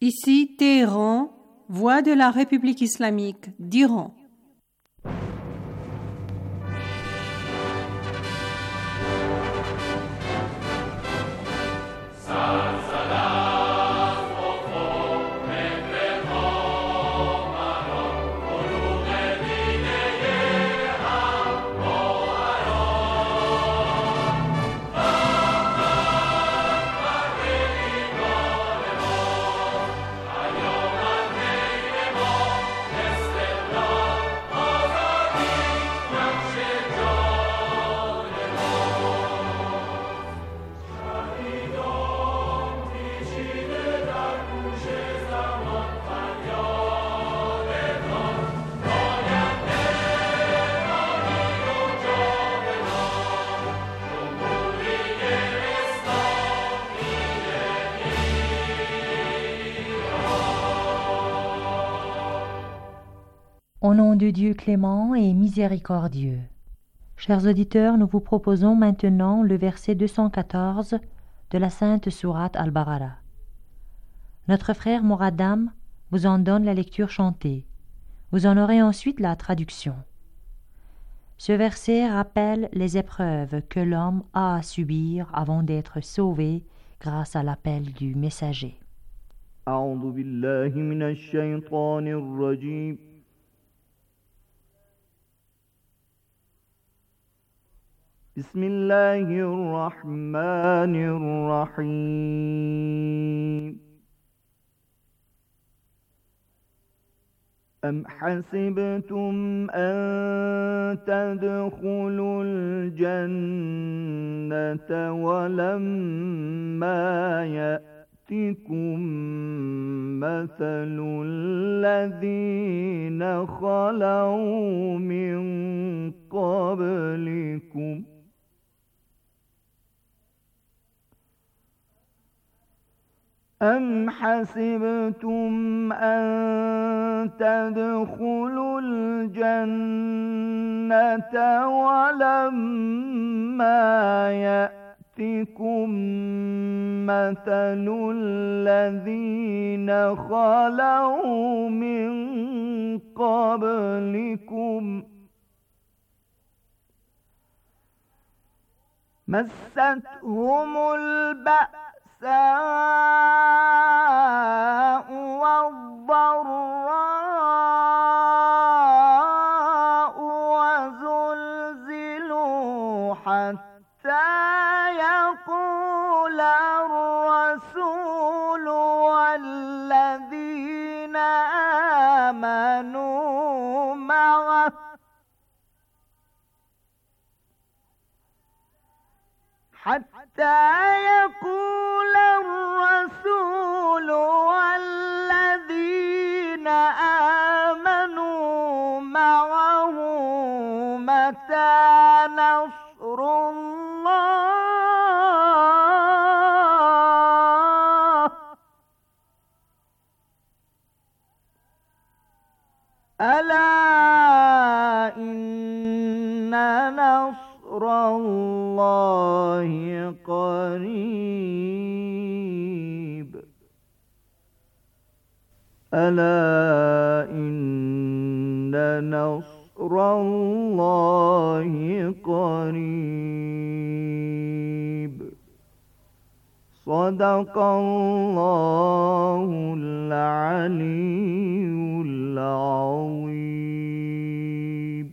Ici Téhéran, voix de la République islamique d'Iran. Au nom de Dieu clément et miséricordieux. Chers auditeurs, nous vous proposons maintenant le verset 214 de la sainte sourate Al-Baqara. Notre frère Moradam vous en donne la lecture chantée. Vous en aurez ensuite la traduction. Ce verset rappelle les épreuves que l'homme a à subir avant d'être sauvé grâce à l'appel du messager. أعوذ بالله من الشيطان الرجيم بسم الله الرحمن الرحيم أم حسبتم أن تدخلوا الجنة ولما يأتكم مثل الذين خلوا من قبلكم أم حسبتم أن تدخلوا الجنة ولما يأتكم مثل الذين خلوا من قبلكم مستهم البأساء والضراء وزلزلوا حتى يقول الرسول والذين آمنوا معه حتى يقول الرسول والذين آمنوا معه متى نصر الله ألا إن نصر الله قريب ألا إن نصر الله قريب صدق الله العلي العظيم.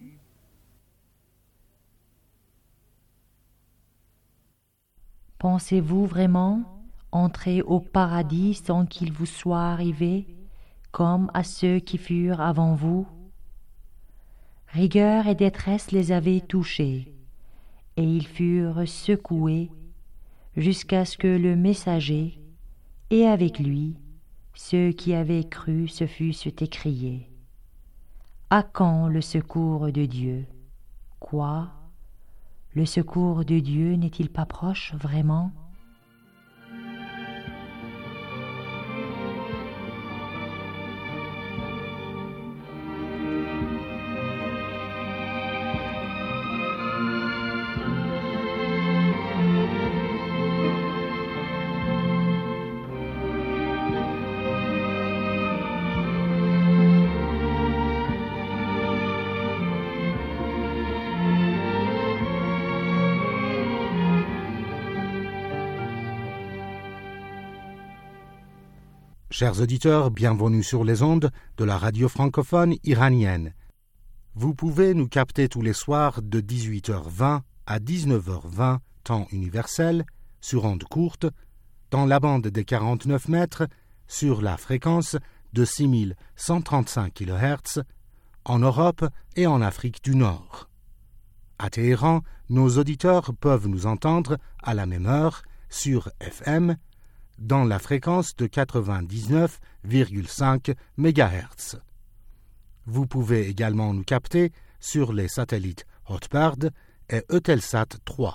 Pensez-vous vraiment entrer au paradis sans qu'il vous soit arrivé, comme à ceux qui furent avant vous? Rigueur et détresse les avaient touchés, et ils furent secoués jusqu'à ce que le messager, et avec lui, ceux qui avaient cru se fussent écriés. À quand le secours de Dieu? Quoi? Le secours de Dieu n'est-il pas proche vraiment? Chers auditeurs, bienvenue sur les ondes de la radio francophone iranienne. Vous pouvez nous capter tous les soirs de 18h20 à 19h20, temps universel, sur ondes courtes, dans la bande des 49 mètres, sur la fréquence de 6135 kHz, en Europe et en Afrique du Nord. À Téhéran, nos auditeurs peuvent nous entendre à la même heure sur FM, dans la fréquence de 99,5 MHz. Vous pouvez également nous capter sur les satellites Hotbird et Eutelsat 3.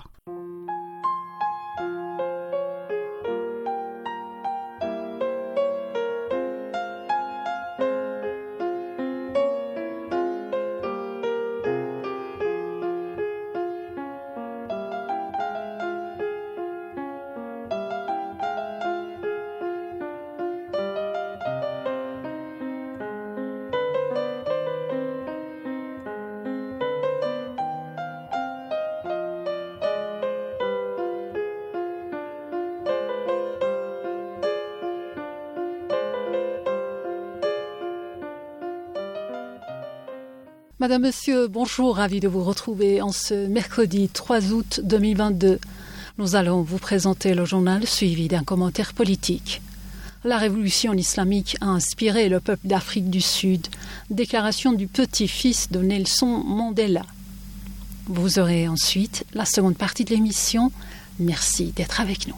Madame, Monsieur, bonjour, ravi de vous retrouver en ce mercredi 3 août 2022. Nous allons vous présenter le journal suivi d'un commentaire politique. La révolution islamique a inspiré le peuple d'Afrique du Sud. Déclaration du petit-fils de Nelson Mandela. Vous aurez ensuite la seconde partie de l'émission. Merci d'être avec nous.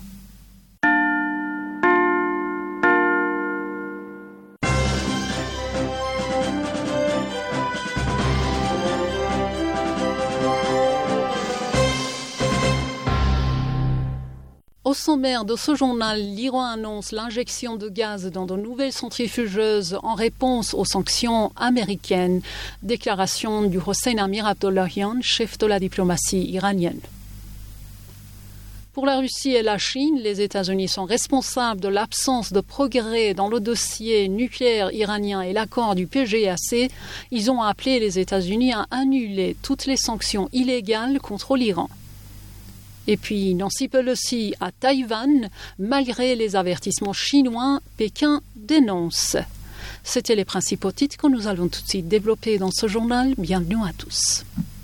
Au sommaire de ce journal, l'Iran annonce l'injection de gaz dans de nouvelles centrifugeuses en réponse aux sanctions américaines. Déclaration du Hossein Amir Abdollahian, chef de la diplomatie iranienne. Pour la Russie et la Chine, les États-Unis sont responsables de l'absence de progrès dans le dossier nucléaire iranien et l'accord du PGAC. Ils ont appelé les États-Unis à annuler toutes les sanctions illégales contre l'Iran. Et puis Nancy Pelosi à Taïwan, malgré les avertissements chinois, Pékin dénonce. C'étaient les principaux titres que nous allons tout de suite développer dans ce journal. Bienvenue à tous.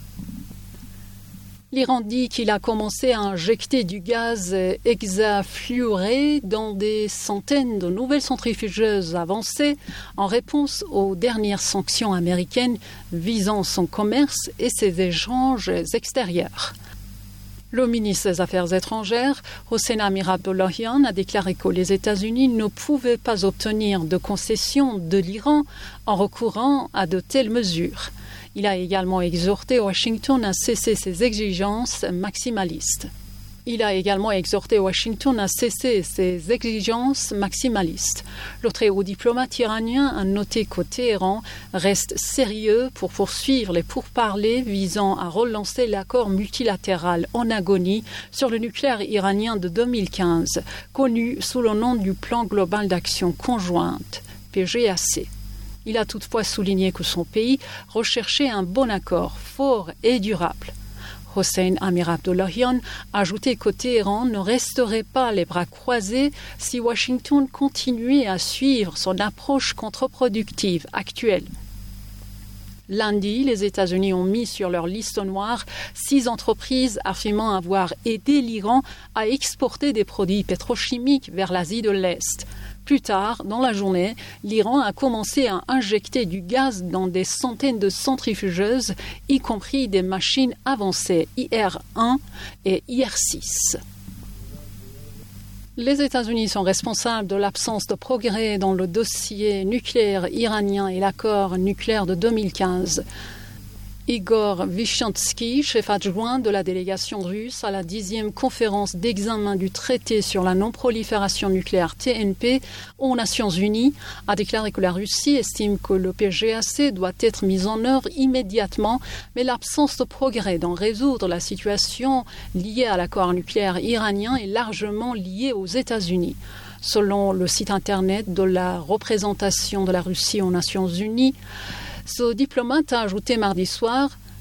L'Iran dit qu'il a commencé à injecter du gaz hexafluoré dans des centaines de nouvelles centrifugeuses avancées en réponse aux dernières sanctions américaines visant son commerce et ses échanges extérieurs. Le ministre des Affaires étrangères, Hossein Amir Abdollahian, a déclaré que les États-Unis ne pouvaient pas obtenir de concessions de l'Iran en recourant à de telles mesures. Il a également exhorté Washington à cesser ses exigences maximalistes. Le très haut diplomate iranien a noté que Téhéran reste sérieux pour poursuivre les pourparlers visant à relancer l'accord multilatéral en agonie sur le nucléaire iranien de 2015, connu sous le nom du Plan global d'action conjointe, PGAC. Il a toutefois souligné que son pays recherchait un bon accord, fort et durable. Hossein Amir Abdollahian a ajouté que Téhéran ne resterait pas les bras croisés si Washington continuait à suivre son approche contre-productive actuelle. Lundi, les États-Unis ont mis sur leur liste noire 6 entreprises affirmant avoir aidé l'Iran à exporter des produits pétrochimiques vers l'Asie de l'Est. Plus tard, dans la journée, l'Iran a commencé à injecter du gaz dans des centaines de centrifugeuses, y compris des machines avancées IR-1 et IR-6. Les États-Unis sont responsables de l'absence de progrès dans le dossier nucléaire iranien et l'accord nucléaire de 2015. Igor Vishntsky, chef adjoint de la délégation russe à la 10e conférence d'examen du traité sur la non-prolifération nucléaire TNP aux Nations Unies, a déclaré que la Russie estime que le PGAC doit être mis en œuvre immédiatement, mais l'absence de progrès dans résoudre la situation liée à l'accord nucléaire iranien est largement liée aux États-Unis. Selon le site internet de la représentation de la Russie aux Nations Unies, ce diplomate a ajouté mardi soir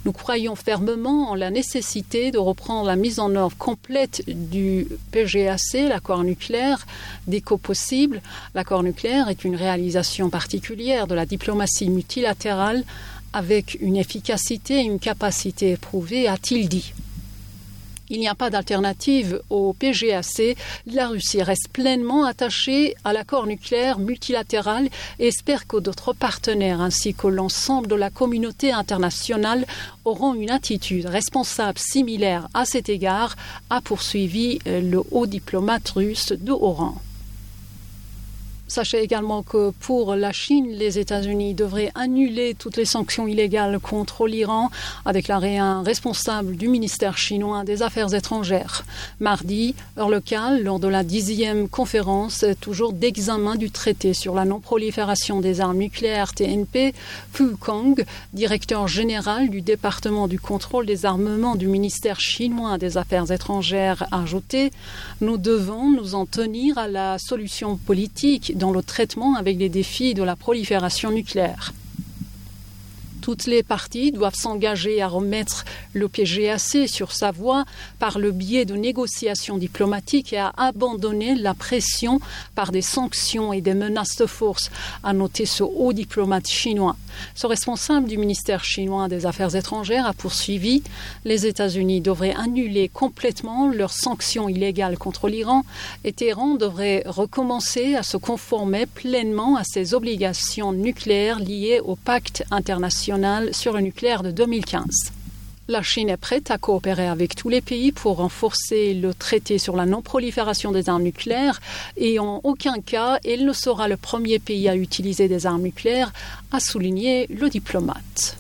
Nous croyons fermement en la nécessité de reprendre la mise en œuvre complète du PGAC, l'accord nucléaire, dès que possible. L'accord nucléaire est une réalisation particulière de la diplomatie multilatérale avec une efficacité et une capacité éprouvée, a-t-il dit. Il n'y a pas d'alternative au PGAC. La Russie reste pleinement attachée à l'accord nucléaire multilatéral et espère que d'autres partenaires ainsi que l'ensemble de la communauté internationale auront une attitude responsable similaire à cet égard, a poursuivi le haut diplomate russe de haut rang. Sachez également que pour la Chine, les États-Unis devraient annuler toutes les sanctions illégales contre l'Iran, a déclaré un responsable du ministère chinois des Affaires étrangères. Mardi, heure locale, lors de la 10e conférence toujours d'examen du traité sur la non-prolifération des armes nucléaires TNP, Fu Kang, directeur général du département du contrôle des armements du ministère chinois des Affaires étrangères, a ajouté « Nous devons nous en tenir à la solution politique dans le traitement avec les défis de la prolifération nucléaire. Toutes les parties doivent s'engager à remettre le PGAC sur sa voie par le biais de négociations diplomatiques et à abandonner la pression par des sanctions et des menaces de force, a noté ce haut diplomate chinois. Ce responsable du ministère chinois des Affaires étrangères a poursuivi « Les États-Unis devraient annuler complètement leurs sanctions illégales contre l'Iran et Téhéran devrait recommencer à se conformer pleinement à ses obligations nucléaires liées au pacte international sur le nucléaire de 2015. » La Chine est prête à coopérer avec tous les pays pour renforcer le traité sur la non-prolifération des armes nucléaires et en aucun cas, elle ne sera le premier pays à utiliser des armes nucléaires, a souligné le diplomate.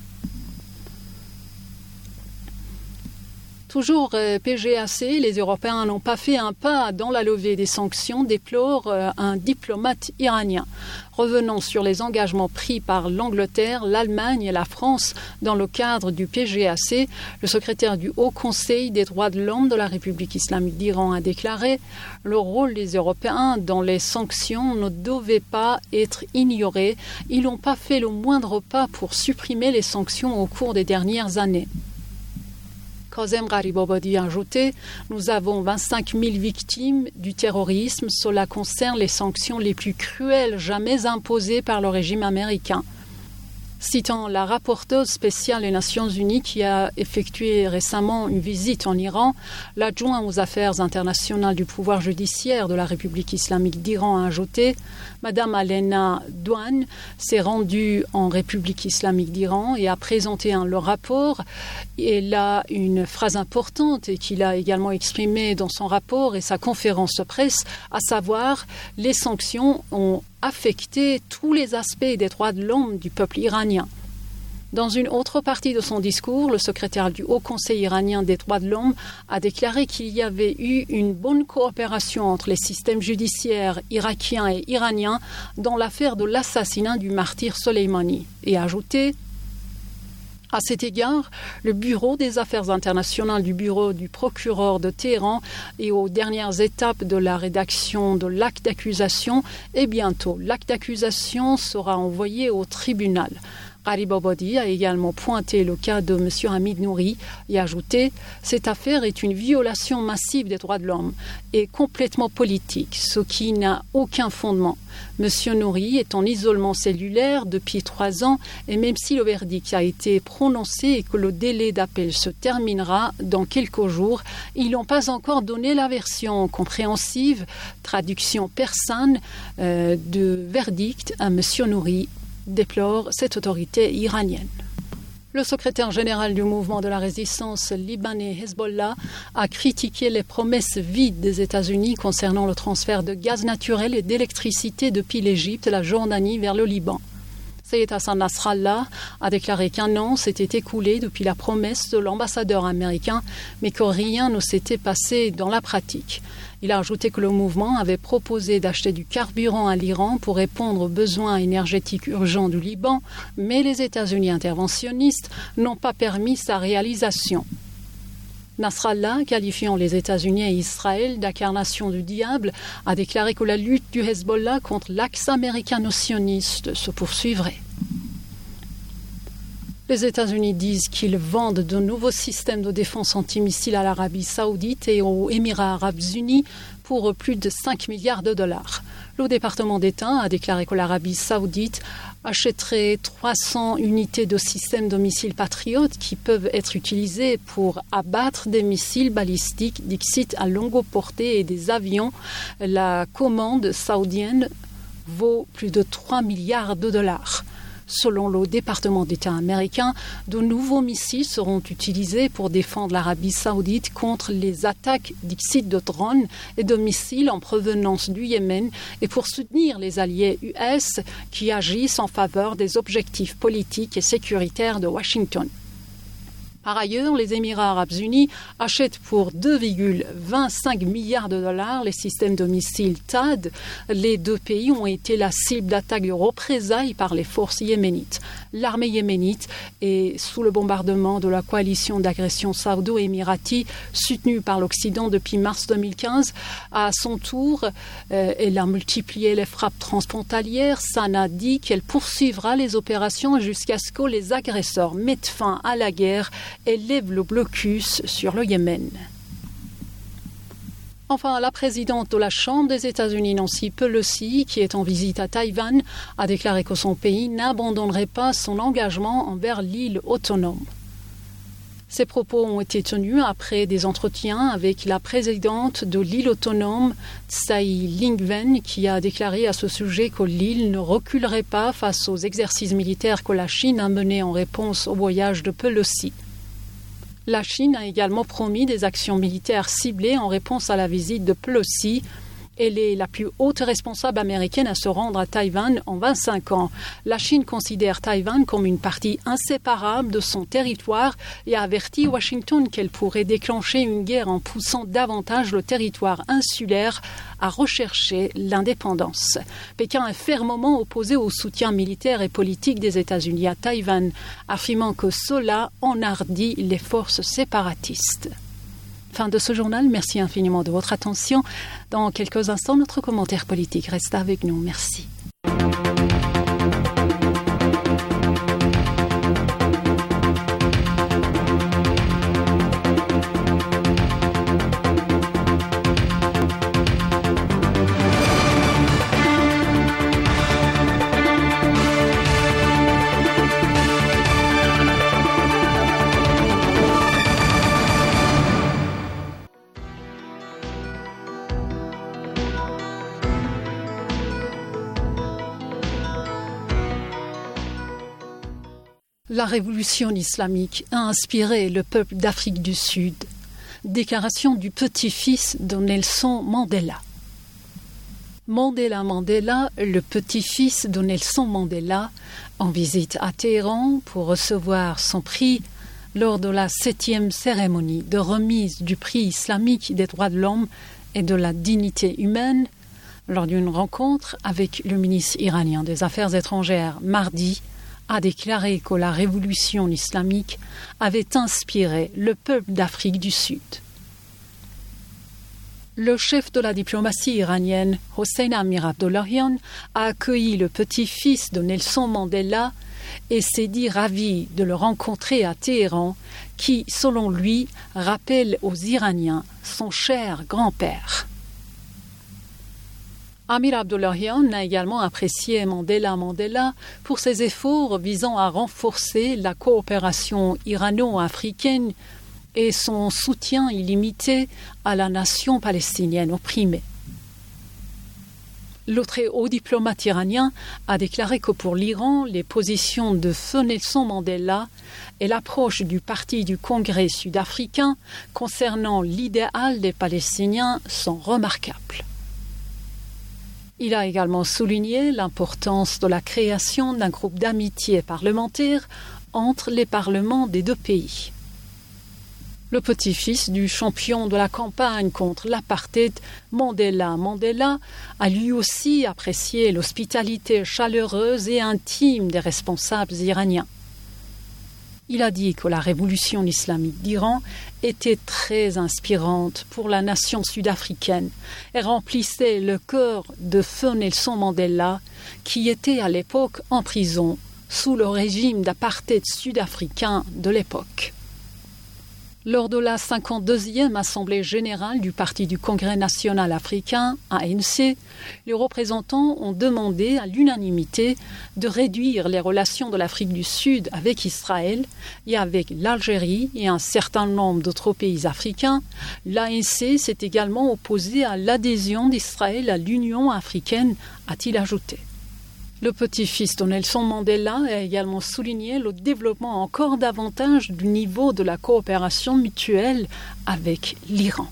Toujours PGAC, les Européens n'ont pas fait un pas dans la levée des sanctions, déplore un diplomate iranien. Revenons sur les engagements pris par l'Angleterre, l'Allemagne et la France dans le cadre du PGAC. Le secrétaire du Haut Conseil des droits de l'homme de la République islamique d'Iran a déclaré « Le rôle des Européens dans les sanctions ne devait pas être ignoré. Ils n'ont pas fait le moindre pas pour supprimer les sanctions au cours des dernières années. » Kazem Gharibabadi a ajouté « Nous avons 25 000 victimes du terrorisme. Cela concerne les sanctions les plus cruelles jamais imposées par le régime américain. » Citant la rapporteuse spéciale des Nations Unies qui a effectué récemment une visite en Iran, l'adjoint aux affaires internationales du pouvoir judiciaire de la République islamique d'Iran a ajouté « Madame Alena Douane s'est rendue en République islamique d'Iran et a présenté le rapport. Elle a une phrase importante et qu'il a également exprimée dans son rapport et sa conférence de presse, à savoir « Les sanctions ont affecter tous les aspects des droits de l'homme du peuple iranien. » Dans une autre partie de son discours, le secrétaire du Haut Conseil iranien des droits de l'homme a déclaré qu'il y avait eu une bonne coopération entre les systèmes judiciaires irakiens et iraniens dans l'affaire de l'assassinat du martyr Soleimani et a ajouté « À cet égard, le Bureau des Affaires internationales du Bureau du procureur de Téhéran est aux dernières étapes de la rédaction de l'acte d'accusation et bientôt l'acte d'accusation sera envoyé au tribunal. » Gharibabadi a également pointé le cas de M. Hamid Nouri et ajouté « Cette affaire est une violation massive des droits de l'homme et complètement politique, ce qui n'a aucun fondement. M. Nouri est en isolement cellulaire depuis 3 ans et même si le verdict a été prononcé et que le délai d'appel se terminera dans quelques jours, ils n'ont pas encore donné la version compréhensive, traduction persane de verdict à M. Nouri, déplore cette autorité iranienne. Le secrétaire général du mouvement de la résistance libanais Hezbollah a critiqué les promesses vides des États-Unis concernant le transfert de gaz naturel et d'électricité depuis l'Égypte et la Jordanie vers le Liban. Sayyid Hassan Nasrallah a déclaré qu'un an s'était écoulé depuis la promesse de l'ambassadeur américain, mais que rien ne s'était passé dans la pratique. Il a ajouté que le mouvement avait proposé d'acheter du carburant à l'Iran pour répondre aux besoins énergétiques urgents du Liban, mais les États-Unis interventionnistes n'ont pas permis sa réalisation. Nasrallah, qualifiant les États-Unis et Israël d'incarnation du diable, a déclaré que la lutte du Hezbollah contre l'axe américano-sioniste se poursuivrait. Les États-Unis disent qu'ils vendent de nouveaux systèmes de défense antimissiles à l'Arabie saoudite et aux Émirats arabes unis pour plus de 5 milliards de dollars. Le département d'État a déclaré que l'Arabie saoudite achèterait 300 unités de systèmes de missiles Patriot qui peuvent être utilisés pour abattre des missiles balistiques dixit à longue portée et des avions. La commande saoudienne vaut plus de 3 milliards de dollars. Selon le département d'État américain, de nouveaux missiles seront utilisés pour défendre l'Arabie saoudite contre les attaques dixit de drones et de missiles en provenance du Yémen et pour soutenir les alliés US qui agissent en faveur des objectifs politiques et sécuritaires de Washington. Par ailleurs, les Émirats arabes unis achètent pour 2,25 milliards de dollars les systèmes de missiles THAAD. Les deux pays ont été la cible d'attaques de représailles par les forces yéménites. L'armée yéménite est sous le bombardement de la coalition d'agression saoudo-émirati soutenue par l'Occident depuis mars 2015. À son tour, elle a multiplié les frappes transfrontalières. Sanaa dit qu'elle poursuivra les opérations jusqu'à ce que les agresseurs mettent fin à la guerre et lève le blocus sur le Yémen. Enfin, la présidente de la Chambre des États-Unis, Nancy Pelosi, qui est en visite à Taïwan, a déclaré que son pays n'abandonnerait pas son engagement envers l'île autonome. Ces propos ont été tenus après des entretiens avec la présidente de l'île autonome, Tsai Ing-wen, qui a déclaré à ce sujet que l'île ne reculerait pas face aux exercices militaires que la Chine a menés en réponse au voyage de Pelosi. La Chine a également promis des actions militaires ciblées en réponse à la visite de Pelosi. Elle est la plus haute responsable américaine à se rendre à Taïwan en 25 ans. La Chine considère Taïwan comme une partie inséparable de son territoire et a averti Washington qu'elle pourrait déclencher une guerre en poussant davantage le territoire insulaire à rechercher l'indépendance. Pékin est fermement opposé au soutien militaire et politique des États-Unis à Taïwan, affirmant que cela enhardit les forces séparatistes. Fin de ce journal, merci infiniment de votre attention. Dans quelques instants, notre commentaire politique reste avec nous. Merci. La révolution islamique a inspiré le peuple d'Afrique du Sud. Déclaration du petit-fils de Nelson Mandela. Mandela Mandela, le petit-fils de Nelson Mandela, en visite à Téhéran pour recevoir son prix lors de la 7e cérémonie de remise du prix islamique des droits de l'homme et de la dignité humaine, lors d'une rencontre avec le ministre iranien des Affaires étrangères mardi, a déclaré que la révolution islamique avait inspiré le peuple d'Afrique du Sud. Le chef de la diplomatie iranienne, Hossein Amir Abdollahian, a accueilli le petit-fils de Nelson Mandela et s'est dit ravi de le rencontrer à Téhéran, qui, selon lui, rappelle aux Iraniens son cher grand-père. Amir Abdollahian a également apprécié Mandela Mandela pour ses efforts visant à renforcer la coopération irano-africaine et son soutien illimité à la nation palestinienne opprimée. Le très haut diplomate iranien a déclaré que pour l'Iran, les positions de feu Nelson Mandela et l'approche du Parti du Congrès sud-africain concernant l'idéal des Palestiniens sont remarquables. Il a également souligné l'importance de la création d'un groupe d'amitié parlementaire entre les parlements des deux pays. Le petit-fils du champion de la campagne contre l'apartheid, Mandela Mandela, a lui aussi apprécié l'hospitalité chaleureuse et intime des responsables iraniens. Il a dit que la révolution islamique d'Iran était très inspirante pour la nation sud-africaine et remplissait le cœur de feu Nelson Mandela, qui était à l'époque en prison sous le régime d'apartheid sud-africain de l'époque. Lors de la 52e Assemblée générale du Parti du Congrès national africain, ANC, les représentants ont demandé à l'unanimité de réduire les relations de l'Afrique du Sud avec Israël et avec l'Algérie et un certain nombre d'autres pays africains. L'ANC s'est également opposé à l'adhésion d'Israël à l'Union africaine, a-t-il ajouté. Le petit-fils de Nelson Mandela a également souligné le développement encore davantage du niveau de la coopération mutuelle avec l'Iran.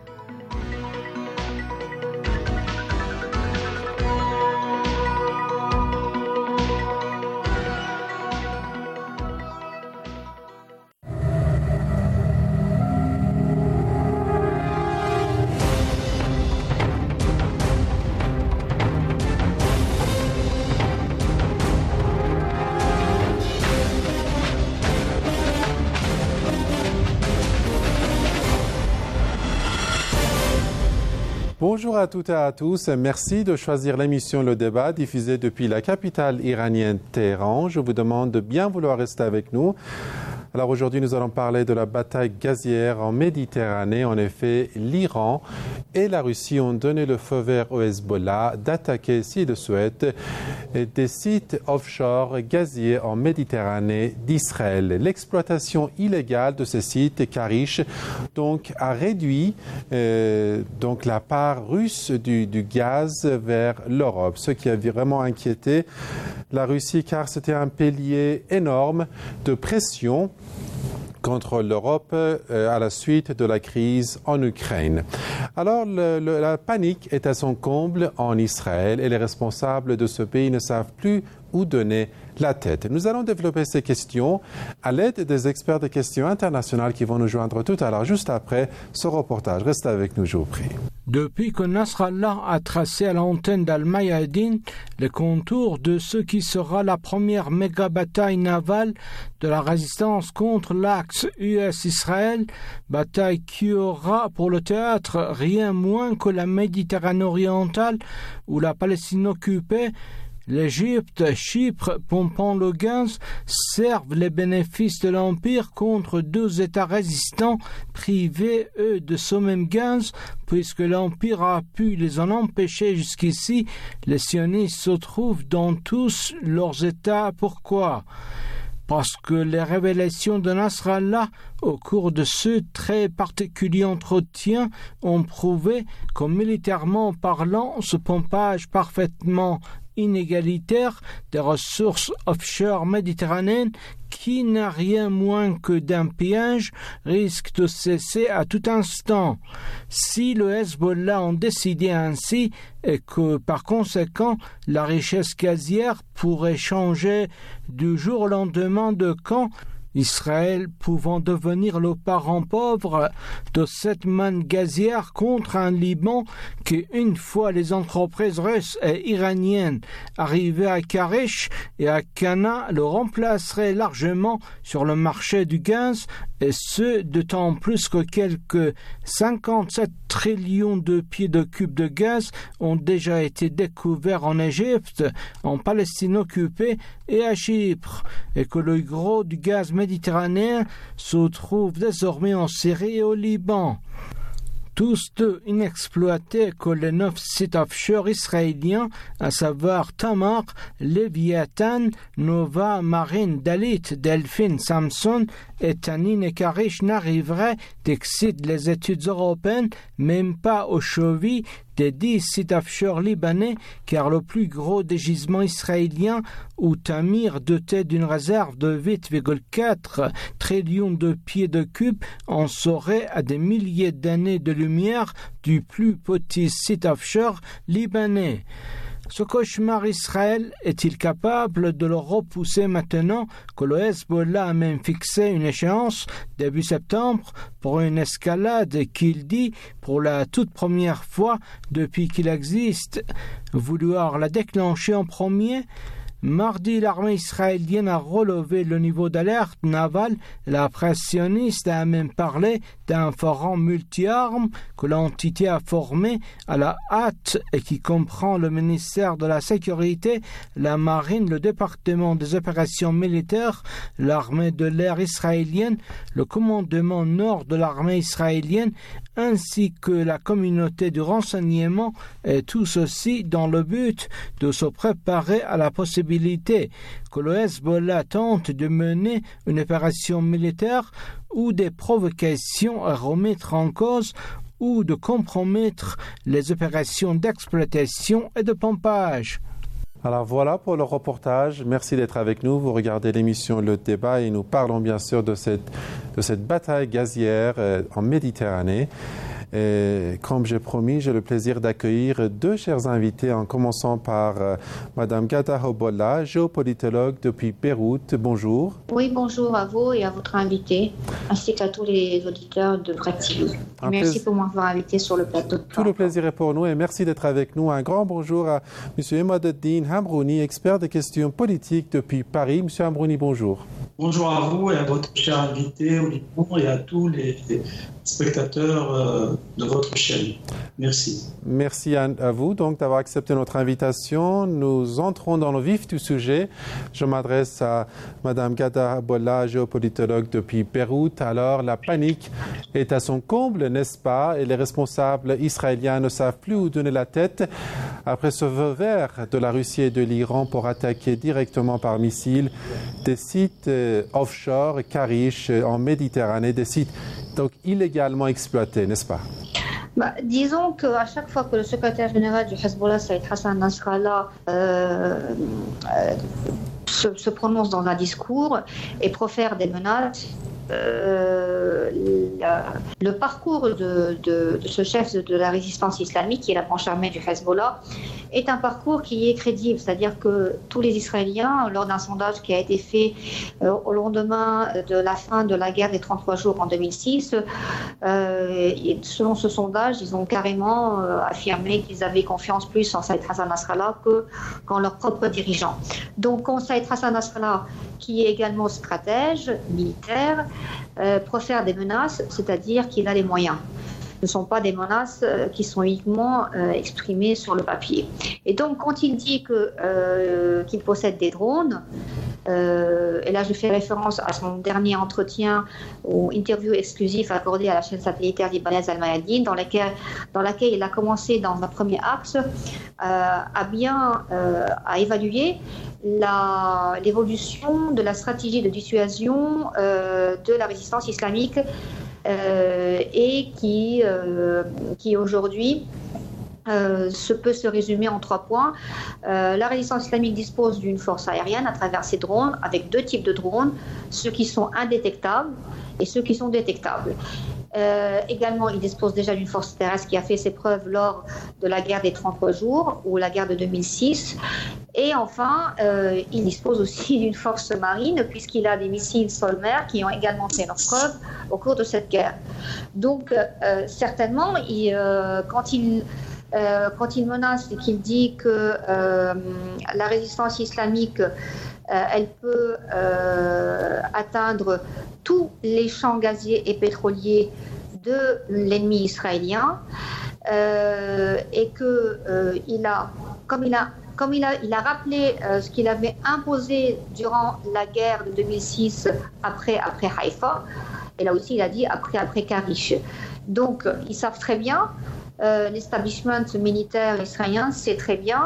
Bonjour à toutes et à tous. Merci de choisir l'émission Le Débat diffusée depuis la capitale iranienne Téhéran. Je vous demande de bien vouloir rester avec nous. Alors aujourd'hui, nous allons parler de la bataille gazière en Méditerranée. En effet, l'Iran et la Russie ont donné le feu vert au Hezbollah d'attaquer, s'il le souhaite, des sites offshore gaziers en Méditerranée d'Israël. L'exploitation illégale de ces sites, Karish, donc, a réduit la part russe du gaz vers l'Europe, ce qui a vraiment inquiété la Russie car c'était un pilier énorme de pression contre l'Europe à la suite de la crise en Ukraine. Alors, la panique est à son comble en Israël et les responsables de ce pays ne savent plus où donner la tête. Nous allons développer ces questions à l'aide des experts de questions internationales qui vont nous joindre tout à l'heure, juste après ce reportage. Restez avec nous, je vous prie. Depuis que Nasrallah a tracé à l'antenne d'Al-Mayadin les contours de ce qui sera la première méga-bataille navale de la résistance contre l'axe US-Israël, bataille qui aura pour le théâtre rien moins que la Méditerranée orientale ou la Palestine occupée, l'Égypte, Chypre, pompant le gaz, servent les bénéfices de l'Empire contre deux États résistants privés, eux, de ce même gaz, puisque l'Empire a pu les en empêcher jusqu'ici. Les sionistes se trouvent dans tous leurs États. Pourquoi ? Parce que les révélations de Nasrallah au cours de ce très particulier entretien ont prouvé que militairement parlant, ce pompage parfaitement inégalitaire des ressources offshore méditerranéennes qui n'a rien moins que d'un piège risque de cesser à tout instant. Si le Hezbollah en décidait ainsi et que par conséquent la richesse gazière pourrait changer du jour au lendemain de camp, Israël pouvant devenir le parent pauvre de cette manne gazière contre un Liban qui, une fois les entreprises russes et iraniennes arrivées à Karish et à Cana, le remplacerait largement sur le marché du gaz, et ce, d'autant plus que quelques 57 trillions de pieds de cubes de gaz ont déjà été découverts en Égypte, en Palestine occupée et à Chypre, et que le gros du gaz méditerranéen se trouve désormais en Syrie et au Liban. Tous deux inexploités que les 9 sites offshore israéliens, à savoir Tamar, Léviathan, Nova, Marine, Dalit, Delphine, Samson et Tanin et Karish n'arriveraient, excitent les études européennes, même pas au chevilles des 10 sites offshore libanais, car le plus gros des gisements israéliens, où Tamir, doté d'une réserve de 8,4 trillions de pieds de cubes, en serait à des milliers d'années de lumière du plus petit site offshore libanais. Ce cauchemar Israël est-il capable de le repousser maintenant que le Hezbollah a même fixé une échéance début septembre pour une escalade qu'il dit pour la toute première fois depuis qu'il existe vouloir la déclencher en premier? Mardi, l'armée israélienne a relevé le niveau d'alerte navale. La presse sioniste a même parlé d'un forum multi-armes que l'entité a formé à la hâte et qui comprend le ministère de la Sécurité, la Marine, le département des opérations militaires, l'armée de l'air israélienne, le commandement nord de l'armée israélienne, ainsi que la communauté du renseignement, et tout ceci dans le but de se préparer à la possibilité que le Hezbollah tente de mener une opération militaire ou des provocations à remettre en cause ou de compromettre les opérations d'exploitation et de pompage. Alors voilà pour le reportage. Merci d'être avec nous. Vous regardez l'émission Le Débat et nous parlons bien sûr de cette bataille gazière en Méditerranée. Et comme j'ai promis, j'ai le plaisir d'accueillir deux chers invités, en commençant par Madame Ghada Hobbollah, géopolitologue depuis Beyrouth. Bonjour. Oui, bonjour à vous et à votre invité, ainsi qu'à tous les auditeurs de Vrai TV. Merci pour m'avoir invité sur le plateau. Tout le plaisir est pour nous et merci d'être avec nous. Un grand bonjour à M. Emadeddine Hamrouni, expert des questions politiques depuis Paris. M. Hamrouni, bonjour. Bonjour à vous et à votre cher invité, Olivier, et à tous les spectateurs de votre chaîne. Merci. Merci à vous donc d'avoir accepté notre invitation. Nous entrons dans le vif du sujet. Je m'adresse à Madame Ghada Hobbollah, géopolitologue depuis Beyrouth. Alors, la panique est à son comble, n'est-ce pas? Et les responsables israéliens ne savent plus où donner la tête après ce feu vert de la Russie et de l'Iran pour attaquer directement par missile des sites offshore, Karish, en Méditerranée, des sites donc illégalement exploités, n'est-ce pas? Disons qu'à chaque fois que le secrétaire général du Hezbollah, Saïd Hassan Nasrallah, se prononce dans un discours et profère des menaces, le parcours de ce chef de la résistance islamique, qui est la branche armée du Hezbollah, est un parcours qui est crédible. C'est-à-dire que tous les Israéliens, lors d'un sondage qui a été fait au lendemain de la fin de la guerre des 33 jours en 2006, selon ce sondage, ils ont carrément affirmé qu'ils avaient confiance plus en Saïd Hassan Nasrallah qu'en leur propre dirigeant. Donc, quand Saïd Hassan Nasrallah, qui est également stratège militaire, profère des menaces, c'est-à-dire qu'il a les moyens. Ce ne sont pas des menaces qui sont uniquement exprimées sur le papier. Et donc, quand il dit qu'il possède des drones, et là je fais référence à son dernier entretien ou interview exclusif accordé à la chaîne satellitaire libanaise Al-Mayadeen, dans laquelle il a commencé dans un premier axe à évaluer l'évolution de la stratégie de dissuasion de la résistance islamique et qui aujourd'hui peut se résumer en 3 points. La résistance islamique dispose d'une force aérienne à travers ses drones, avec 2 types de drones, ceux qui sont indétectables et ceux qui sont détectables. Également, il dispose déjà d'une force terrestre qui a fait ses preuves lors de la guerre des 33 jours ou la guerre de 2006. Et enfin, il dispose aussi d'une force marine puisqu'il a des missiles sol-mer qui ont également fait leurs preuves au cours de cette guerre. Donc, certainement, quand il menace et qu'il dit que la résistance islamique, elle peut atteindre tous les champs gaziers et pétroliers de l'ennemi israélien, et que il a rappelé ce qu'il avait imposé durant la guerre de 2006 après Haïfa, et là aussi il a dit après Karish. Donc ils savent très bien, l'establishment militaire israélien sait très bien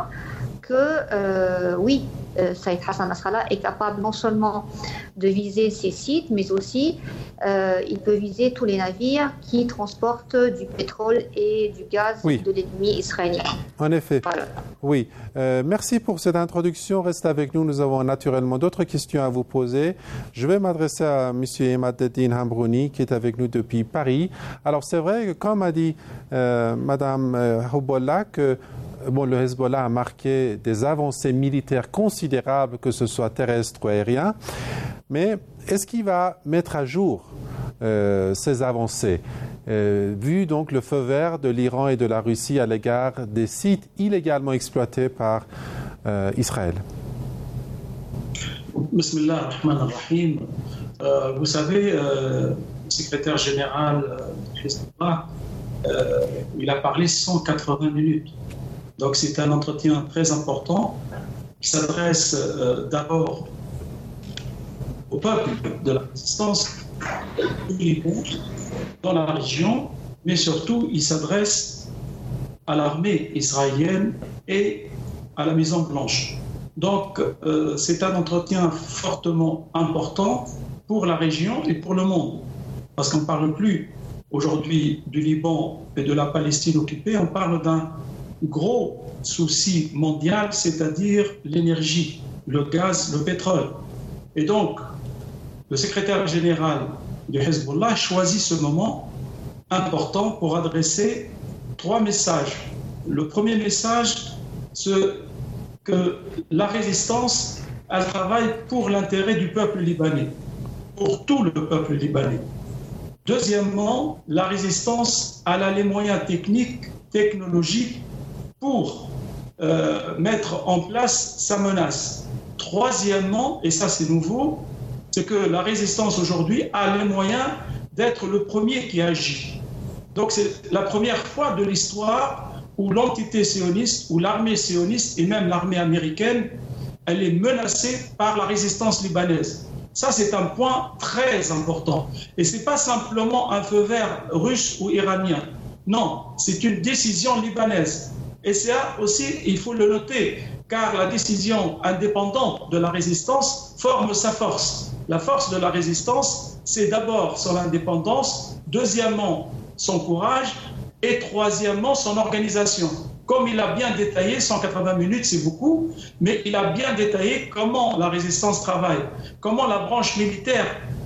que oui, Saïd Hassan Nasrallah est capable non seulement de viser ces sites, mais aussi il peut viser tous les navires qui transportent du pétrole et du gaz de l'ennemi israélien. En effet. Voilà. Oui. Merci pour cette introduction. Restez avec nous. Nous avons naturellement d'autres questions à vous poser. Je vais m'adresser à M. Emadeddine Hamrouni, qui est avec nous depuis Paris. Alors, c'est vrai que, comme a dit Mme Hobbollah, que le Hezbollah a marqué des avancées militaires considérables, que ce soit terrestre ou aérien. Mais est-ce qu'il va mettre à jour ces avancées, vu donc le feu vert de l'Iran et de la Russie à l'égard des sites illégalement exploités par Israël? Bismillah ar-Rahman ar-Rahim. Vous savez, le secrétaire général du Hezbollah, il a parlé 180 minutes. Donc c'est un entretien très important qui s'adresse d'abord au peuple de la résistance dans la région, mais surtout il s'adresse à l'armée israélienne et à la Maison Blanche. Donc c'est un entretien fortement important pour la région et pour le monde, parce qu'on ne parle plus aujourd'hui du Liban et de la Palestine occupée, on parle d'un gros souci mondial, c'est-à-dire l'énergie, le gaz, le pétrole. Et donc, le secrétaire général du Hezbollah choisit ce moment important pour adresser 3 messages. Le premier message, c'est que la résistance, elle travaille pour l'intérêt du peuple libanais, pour tout le peuple libanais. Deuxièmement, la résistance, elle a les moyens techniques, technologiques pour mettre en place sa menace. Troisièmement, et ça c'est nouveau, c'est que la résistance aujourd'hui a les moyens d'être le premier qui agit. Donc c'est la première fois de l'histoire où l'entité sioniste, ou l'armée sioniste et même l'armée américaine, elle est menacée par la résistance libanaise. Ça, c'est un point très important. Et ce n'est pas simplement un feu vert russe ou iranien. Non, c'est une décision libanaise. Et ça aussi, il faut le noter, car la décision indépendante de la résistance forme sa force. La force de la résistance, c'est d'abord son indépendance, deuxièmement son courage et troisièmement son organisation. Comme il a bien détaillé, 180 minutes c'est beaucoup, mais il a bien détaillé comment la résistance travaille, comment la branche militaire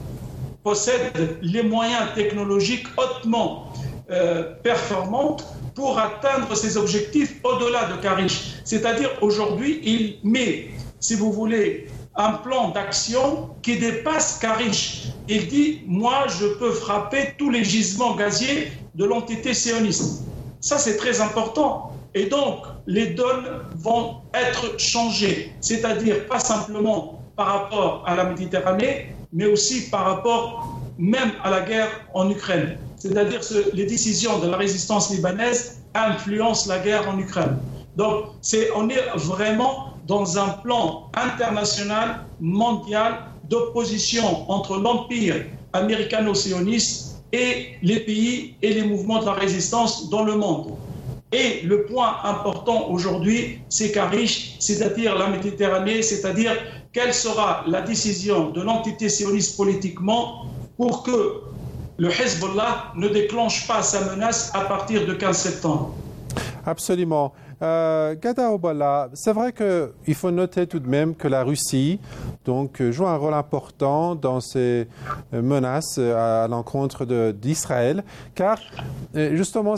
possède les moyens technologiques hautement performantes pour atteindre ses objectifs au-delà de Karish. C'est-à-dire aujourd'hui, il met, si vous voulez, un plan d'action qui dépasse Karish. Il dit, moi je peux frapper tous les gisements gaziers de l'entité sioniste. Ça c'est très important. Et donc, les donnes vont être changées, c'est-à-dire pas simplement par rapport à la Méditerranée, mais aussi par rapport même à la guerre en Ukraine. C'est-à-dire que les décisions de la résistance libanaise influencent la guerre en Ukraine. Donc, on est vraiment dans un plan international, mondial, d'opposition entre l'empire américano-sioniste et les pays et les mouvements de la résistance dans le monde. Et le point important aujourd'hui, c'est Karish, c'est-à-dire la Méditerranée, c'est-à-dire quelle sera la décision de l'entité sioniste politiquement pour que le Hezbollah ne déclenche pas sa menace à partir de 15 septembre. Absolument. Gada Obala, c'est vrai qu'il faut noter tout de même que la Russie joue un rôle important dans ces menaces à l'encontre d'Israël, car justement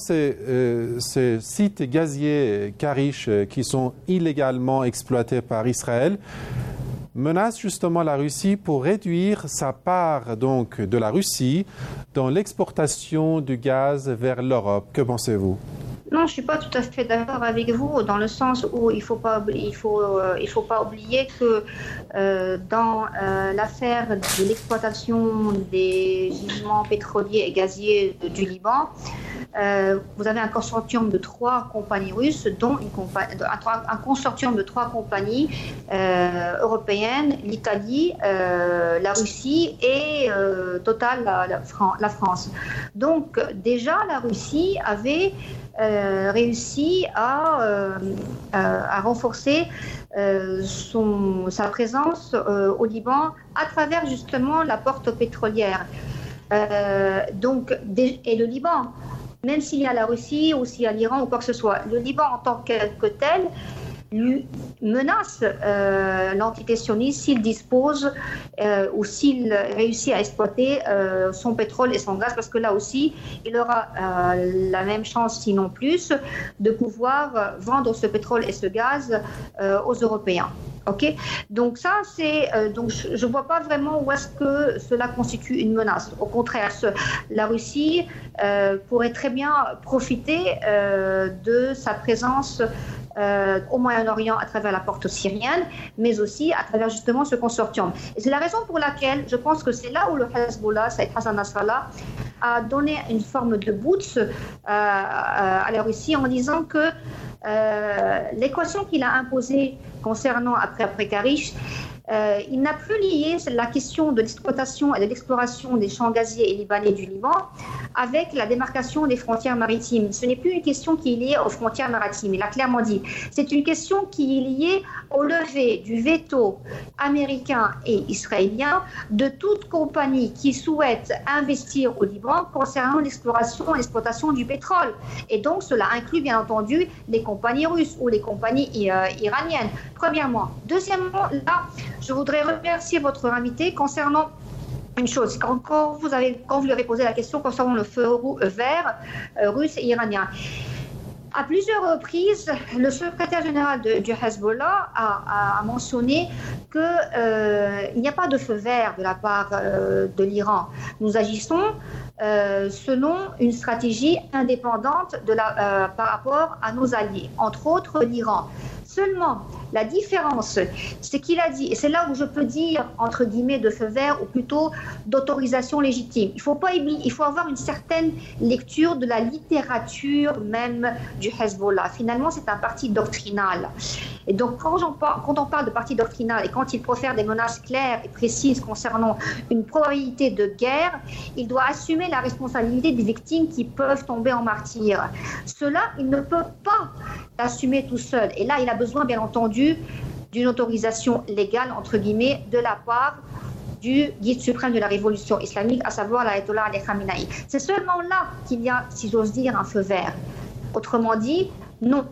ces sites gaziers Karish qui sont illégalement exploités par Israël menacent justement la Russie pour réduire sa part donc de la Russie dans l'exportation du gaz vers l'Europe. Que pensez-vous ? Non, je ne suis pas tout à fait d'accord avec vous, dans le sens où il ne faut pas oublier que dans l'affaire de l'exploitation des gisements pétroliers et gaziers du Liban, vous avez un consortium de 3 compagnies russes, dont un consortium de 3 compagnies européennes, l'Italie, la Russie et Total, la France. Donc déjà, la Russie avait réussi à renforcer sa présence au Liban à travers justement la porte pétrolière. Et le Liban, même s'il y a la Russie ou s'il y a l'Iran ou quoi que ce soit, le Liban en tant que tel lui menace l'entité sioniste s'il dispose ou s'il réussit à exploiter son pétrole et son gaz, parce que là aussi, il aura la même chance, sinon plus, de pouvoir vendre ce pétrole et ce gaz aux Européens. Okay, donc ça, donc je ne vois pas vraiment où est-ce que cela constitue une menace. Au contraire, la Russie pourrait très bien profiter de sa présence au Moyen-Orient à travers la porte syrienne, mais aussi à travers justement ce consortium. Et c'est la raison pour laquelle je pense que c'est là où le Hezbollah, Saïd Hassan Nasrallah, a donné une forme de boost à la Russie en disant que l'équation qu'il a imposée concernant après Karish, il n'a plus lié la question de l'exploitation et de l'exploration des champs gaziers et libanais du Liban avec la démarcation des frontières maritimes. Ce n'est plus une question qui est liée aux frontières maritimes, il a clairement dit. C'est une question qui est liée au lever du veto américain et israélien de toute compagnie qui souhaite investir au Liban concernant l'exploration et l'exploitation du pétrole. Et donc cela inclut bien entendu les compagnies russes ou les compagnies iraniennes, premièrement. Deuxièmement, là, je voudrais remercier votre invité concernant une chose. Quand vous lui avez posé la question concernant le feu vert russe et iranien, à plusieurs reprises, le secrétaire général du Hezbollah a mentionné qu'il n'y a pas de feu vert de la part de l'Iran. Nous agissons selon une stratégie indépendante par rapport à nos alliés, entre autres l'Iran. Seulement, la différence, c'est qu'il a dit, et c'est là où je peux dire, entre guillemets, de feu vert, ou plutôt d'autorisation légitime. Il faut avoir une certaine lecture de la littérature même du Hezbollah. Finalement, c'est un parti doctrinal. Et donc, quand on parle de parti doctrinal et quand il profère des menaces claires et précises concernant une probabilité de guerre, il doit assumer la responsabilité des victimes qui peuvent tomber en martyrs. Cela, il ne peut pas l'assumer tout seul. Et là, il a besoin, bien entendu, d'une autorisation légale, entre guillemets, de la part du guide suprême de la révolution islamique, à savoir l'ayatollah Ali Khamenei. C'est seulement là qu'il y a, si j'ose dire, un feu vert. Autrement dit, non.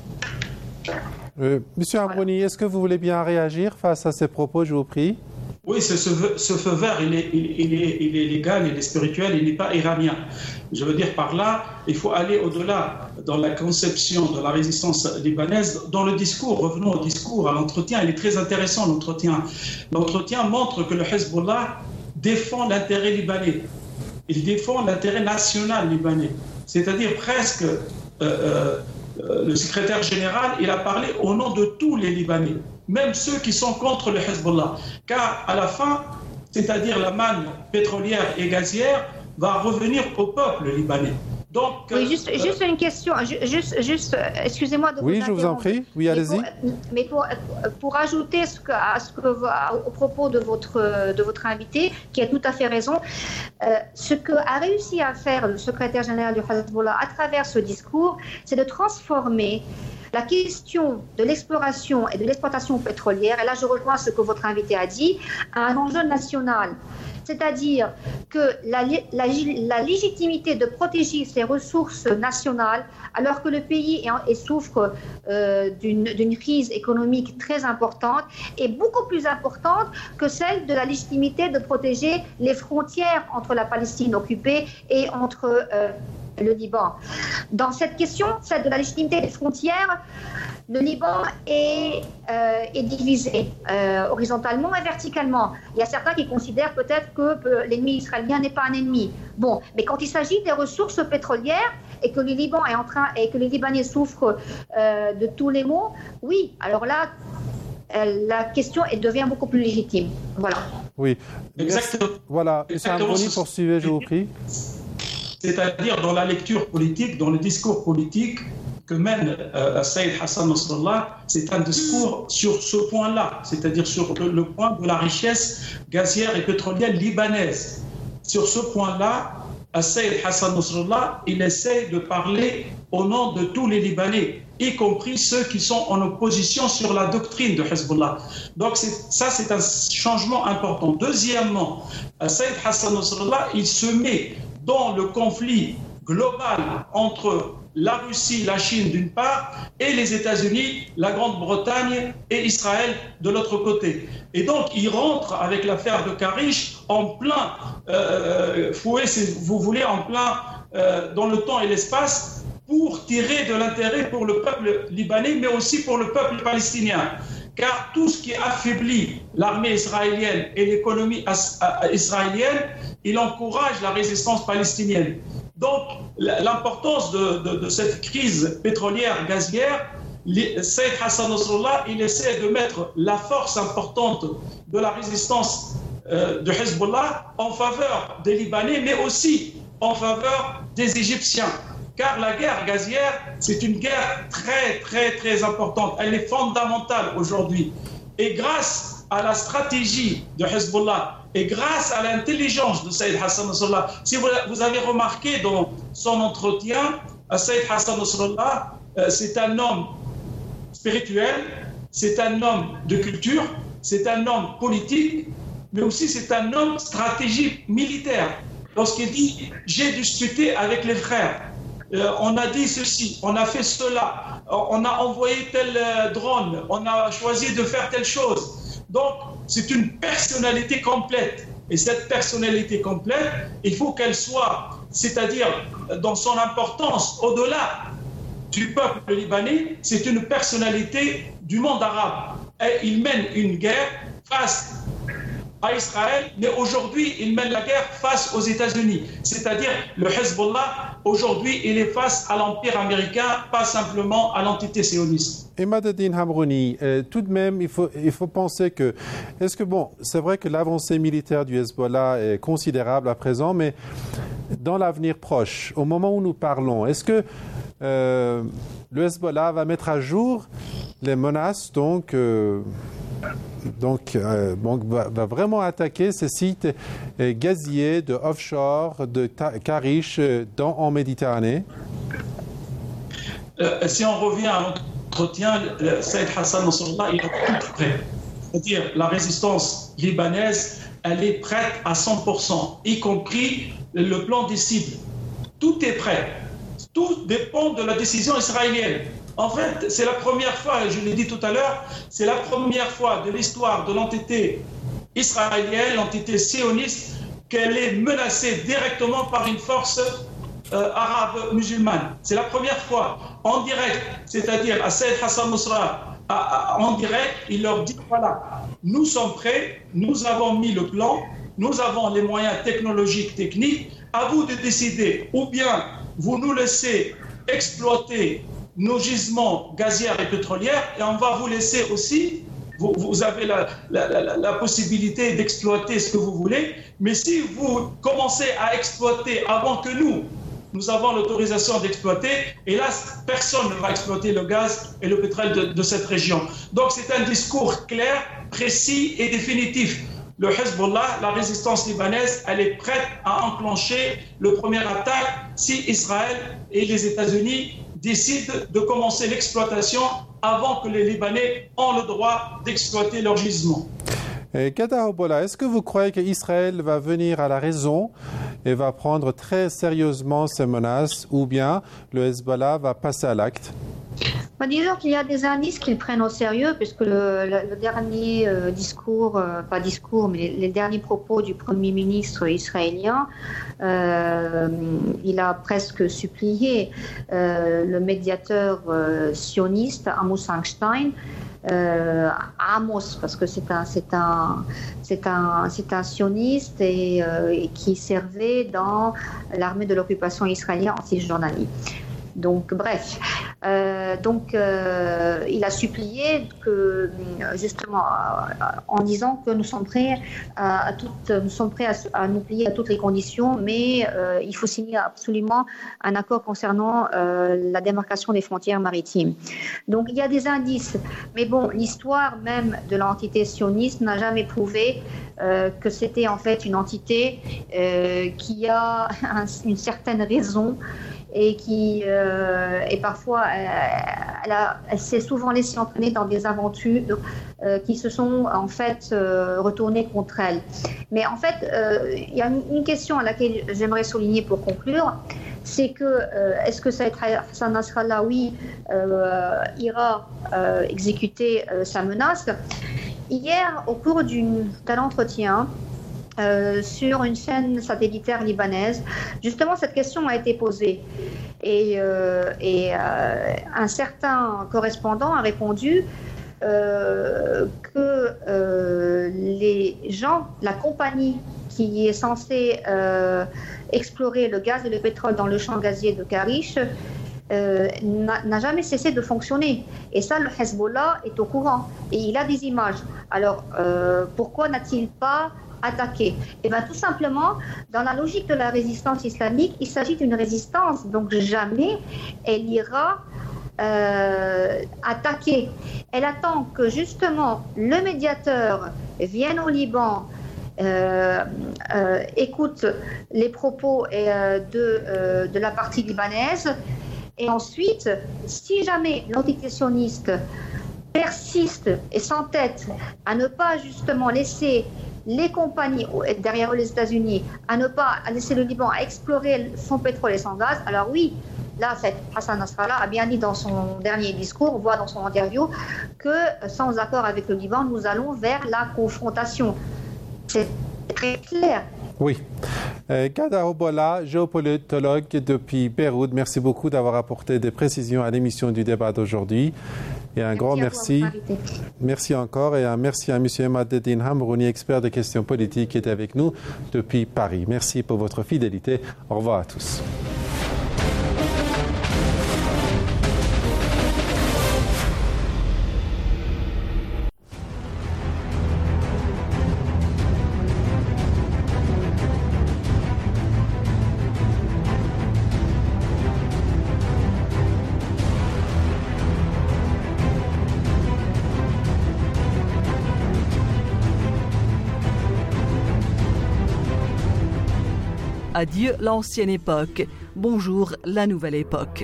Monsieur Amrouni, est-ce que vous voulez bien réagir face à ces propos, je vous prie? Oui, ce feu vert, il est légal, il est spirituel, il n'est pas iranien. Je veux dire par là, il faut aller au-delà dans la conception de la résistance libanaise. Dans le discours, revenons au discours, à l'entretien, il est très intéressant l'entretien. L'entretien montre que le Hezbollah défend l'intérêt libanais. Il défend l'intérêt national libanais. C'est-à-dire presque, le secrétaire général, il a parlé au nom de tous les Libanais, même ceux qui sont contre le Hezbollah. Car à la fin, c'est-à-dire la manne pétrolière et gazière, va revenir au peuple libanais. Donc, oui, juste une question, excusez-moi de vous interrompre. Oui, je vous en prie, oui, allez-y. Mais pour ajouter au propos de votre invité, qui a tout à fait raison, ce qu'a réussi à faire le secrétaire général du Hezbollah à travers ce discours, c'est de transformer la question de l'exploration et de l'exploitation pétrolière, et là je rejoins ce que votre invité a dit, à un enjeu national. C'est-à-dire que la légitimité de protéger ses ressources nationales, alors que le pays souffre d'une crise économique très importante, est beaucoup plus importante que celle de la légitimité de protéger les frontières entre la Palestine occupée et entre le Liban. Dans cette question, celle de la légitimité des frontières, le Liban est divisé horizontalement et verticalement. Il y a certains qui considèrent peut-être que l'ennemi israélien n'est pas un ennemi. Bon, mais quand il s'agit des ressources pétrolières et que le Liban et que les Libanais souffrent de tous les maux, oui, alors là, la question elle devient beaucoup plus légitime. Voilà. Oui. Exactement. Voilà. Monsieur Amrouni, poursuivez, je vous prie. C'est-à-dire dans la lecture politique, dans le discours politique que mène Saïd Hassan Nasrallah, c'est un discours sur ce point-là, c'est-à-dire sur le point de la richesse gazière et pétrolière libanaise. Sur ce point-là, Saïd Hassan Nasrallah, il essaie de parler au nom de tous les Libanais, y compris ceux qui sont en opposition sur la doctrine de Hezbollah. Donc c'est un changement important. Deuxièmement, Saïd Hassan Nasrallah, il se met dans le conflit global entre la Russie, la Chine d'une part, et les États-Unis, la Grande-Bretagne et Israël de l'autre côté. Et donc, il rentre avec l'affaire de Karish en plein fouet, si vous voulez, en plein dans le temps et l'espace, pour tirer de l'intérêt pour le peuple libanais, mais aussi pour le peuple palestinien. Car tout ce qui affaiblit l'armée israélienne et l'économie israélienne, il encourage la résistance palestinienne. Donc, l'importance de cette crise pétrolière, gazière, Saïd Hassan Nasrallah, il essaie de mettre la force importante de la résistance de Hezbollah en faveur des Libanais, mais aussi en faveur des Égyptiens. Car la guerre gazière, c'est une guerre très, très, très importante. Elle est fondamentale aujourd'hui. Et grâce à la stratégie de Hezbollah et grâce à l'intelligence de Saïd Hassan Nasrallah, si vous avez remarqué dans son entretien, Saïd Hassan Nasrallah, c'est un homme spirituel, c'est un homme de culture, c'est un homme politique, mais aussi c'est un homme stratégique militaire. Lorsqu'il dit « j'ai discuté avec les frères », on a dit ceci, on a fait cela, on a envoyé tel drone, on a choisi de faire telle chose. Donc, c'est une personnalité complète. Et cette personnalité complète, il faut qu'elle soit, c'est-à-dire dans son importance, au-delà du peuple libanais, c'est une personnalité du monde arabe. Et il mène une guerre face à Israël, mais aujourd'hui, il mène la guerre face aux États-Unis. C'est-à-dire, le Hezbollah, aujourd'hui, il est face à l'Empire américain, pas simplement à l'entité sioniste. Imad Eddin Hamrouni, tout de même, il faut penser que... Est-ce que, bon, c'est vrai que l'avancée militaire du Hezbollah est considérable à présent, mais dans l'avenir proche, au moment où nous parlons, est-ce que le Hezbollah va mettre à jour les menaces, donc va vraiment attaquer ces sites gaziers de offshore, de Karish en Méditerranée? Si on revient à l'entretien, Saïd Hassan Nasrallah, il est tout prêt. C'est-à-dire la résistance libanaise, elle est prête à 100%, y compris le plan des cibles. Tout est prêt. Tout dépend de la décision israélienne. En fait, c'est la première fois, je l'ai dit tout à l'heure, c'est la première fois de l'histoire de l'entité israélienne, l'entité sioniste, qu'elle est menacée directement par une force arabe musulmane. C'est la première fois, en direct, c'est-à-dire à Saïd Hassan Nasrallah, en direct, il leur dit, voilà, nous sommes prêts, nous avons mis le plan, nous avons les moyens technologiques, techniques, à vous de décider, ou bien vous nous laissez exploiter nos gisements gazières et pétrolières, et on va vous laisser aussi, vous avez la possibilité d'exploiter ce que vous voulez, mais si vous commencez à exploiter avant que nous avons l'autorisation d'exploiter, et là, personne ne va exploiter le gaz et le pétrole de cette région. Donc c'est un discours clair, précis et définitif. Le Hezbollah, la résistance libanaise, elle est prête à enclencher le premier attaque si Israël et les États-Unis décident de commencer l'exploitation avant que les Libanais ont le droit d'exploiter leur gisement. Gada Obola, est-ce que vous croyez qu'Israël va venir à la raison et va prendre très sérieusement ces menaces, ou bien le Hezbollah va passer à l'acte? Disons qu'il y a des indices qu'ils prennent au sérieux, puisque le dernier mais les derniers propos du Premier ministre israélien, il a presque supplié le médiateur sioniste Amos Einstein, Amos, parce que c'est un sioniste et qui servait dans l'armée de l'occupation israélienne en Cisjordanie. Donc, bref. Il a supplié que, justement, en disant que nous sommes prêts à nous plier à toutes les conditions, mais il faut signer absolument un accord concernant la démarcation des frontières maritimes. Donc, il y a des indices. Mais bon, l'histoire même de l'entité sioniste n'a jamais prouvé que c'était en fait une entité qui a une certaine raison et qui et parfois elle s'est souvent laissée entraîner dans des aventures qui se sont en fait retournées contre elle. Mais en fait, il y a une question à laquelle j'aimerais souligner pour conclure, c'est que est-ce que Saïd Hassan Nasrallah, oui, ira exécuter sa menace? Hier, au cours d'un entretien, sur une chaîne satellitaire libanaise, justement cette question a été posée et un certain correspondant a répondu que les gens, la compagnie qui est censée explorer le gaz et le pétrole dans le champ gazier de Karish n'a jamais cessé de fonctionner. Et ça, le Hezbollah est au courant. Et il a des images. Alors, pourquoi n'a-t-il pas attaqué? Eh bien, tout simplement, dans la logique de la résistance islamique, il s'agit d'une résistance. Donc, jamais elle ira attaquer. Elle attend que, justement, le médiateur vienne au Liban, écoute les propos de la partie libanaise. Et ensuite, si jamais l'entité sioniste persiste et s'entête à ne pas justement laisser les compagnies derrière les États-Unis, à ne pas laisser le Liban à explorer son pétrole et son gaz, alors oui, là, Hassan Nasrallah a bien dit dans son dernier discours, voire dans son interview, que sans accord avec le Liban, nous allons vers la confrontation. C'est très clair. Oui. Gad Aroubola, géopolitologue depuis Beyrouth, merci beaucoup d'avoir apporté des précisions à l'émission du débat d'aujourd'hui. Et un grand merci. Merci encore et un merci à M. Emad-Eddine Hamrouni, expert des questions politiques, qui était avec nous depuis Paris. Merci pour votre fidélité. Au revoir à tous. Adieu l'ancienne époque, bonjour la nouvelle époque.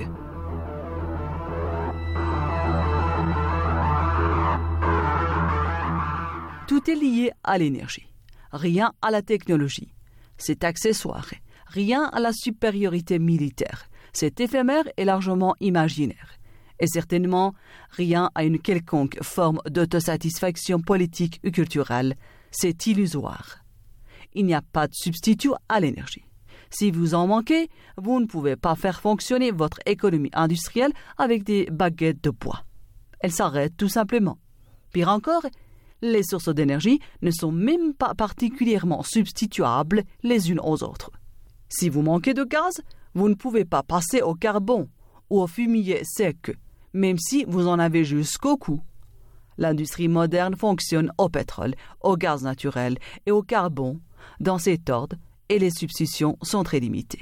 Tout est lié à l'énergie, rien à la technologie. C'est accessoire, rien à la supériorité militaire. C'est éphémère et largement imaginaire. Et certainement rien à une quelconque forme d'autosatisfaction politique ou culturelle. C'est illusoire. Il n'y a pas de substitut à l'énergie. Si vous en manquez, vous ne pouvez pas faire fonctionner votre économie industrielle avec des baguettes de bois. Elle s'arrête tout simplement. Pire encore, les sources d'énergie ne sont même pas particulièrement substituables les unes aux autres. Si vous manquez de gaz, vous ne pouvez pas passer au carbone ou au fumier sec, même si vous en avez jusqu'au cou. L'industrie moderne fonctionne au pétrole, au gaz naturel et au carbone dans cet ordre, et les substitutions sont très limitées.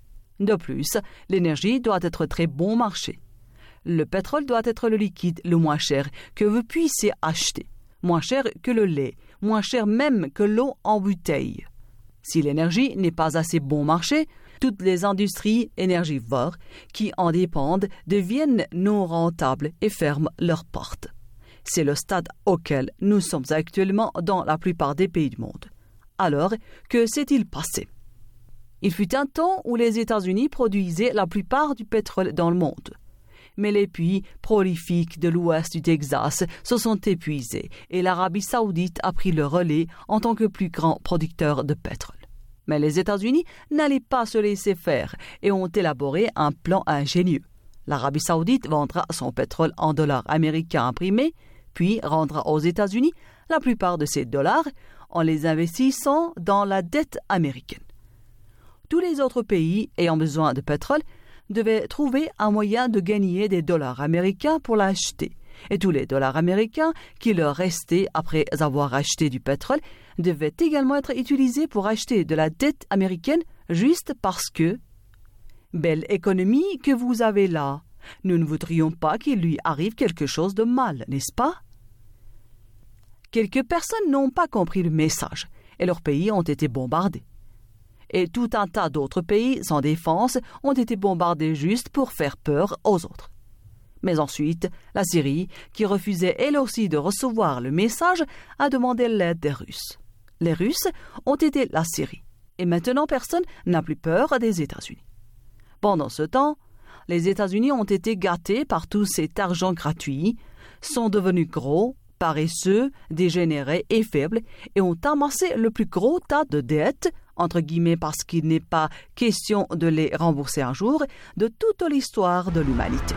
De plus, l'énergie doit être très bon marché. Le pétrole doit être le liquide le moins cher que vous puissiez acheter, moins cher que le lait, moins cher même que l'eau en bouteille. Si l'énergie n'est pas assez bon marché, toutes les industries énergivores qui en dépendent deviennent non rentables et ferment leurs portes. C'est le stade auquel nous sommes actuellement dans la plupart des pays du monde. Alors, que s'est-il passé? Il fut un temps où les États-Unis produisaient la plupart du pétrole dans le monde. Mais les puits prolifiques de l'ouest du Texas se sont épuisés et l'Arabie saoudite a pris le relais en tant que plus grand producteur de pétrole. Mais les États-Unis n'allaient pas se laisser faire et ont élaboré un plan ingénieux. L'Arabie saoudite vendra son pétrole en dollars américains imprimés, puis rendra aux États-Unis la plupart de ces dollars en les investissant dans la dette américaine. Tous les autres pays ayant besoin de pétrole devaient trouver un moyen de gagner des dollars américains pour l'acheter. Et tous les dollars américains qui leur restaient après avoir acheté du pétrole devaient également être utilisés pour acheter de la dette américaine juste parce que « Belle économie que vous avez là, nous ne voudrions pas qu'il lui arrive quelque chose de mal, n'est-ce pas ?» Quelques personnes n'ont pas compris le message et leurs pays ont été bombardés. Et tout un tas d'autres pays sans défense ont été bombardés juste pour faire peur aux autres. Mais ensuite, la Syrie, qui refusait elle aussi de recevoir le message, a demandé l'aide des Russes. Les Russes ont aidé la Syrie et maintenant personne n'a plus peur des États-Unis. Pendant ce temps, les États-Unis ont été gâtés par tout cet argent gratuit, sont devenus gros, paresseux, dégénérés et faibles et ont amassé le plus gros tas de dettes, entre guillemets parce qu'il n'est pas question de les rembourser un jour, de toute l'histoire de l'humanité.